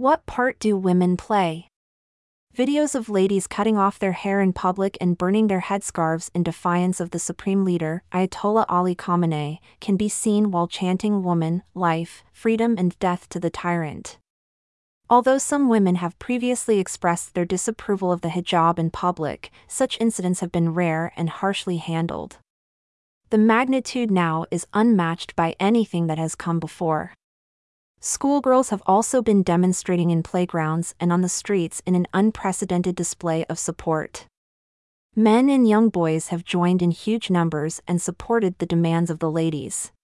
What part do women play? Videos of ladies cutting off their hair in public and burning their headscarves in defiance of the supreme leader, Ayatollah Ali Khamenei, can be seen while chanting woman, life, freedom and death to the tyrant. Although some women have previously expressed their disapproval of the hijab in public, such incidents have been rare and harshly handled. The magnitude now is unmatched by anything that has come before. Schoolgirls have also been demonstrating in playgrounds and on the streets in an unprecedented display of support. Men and young boys have joined in huge numbers and supported the demands of the ladies.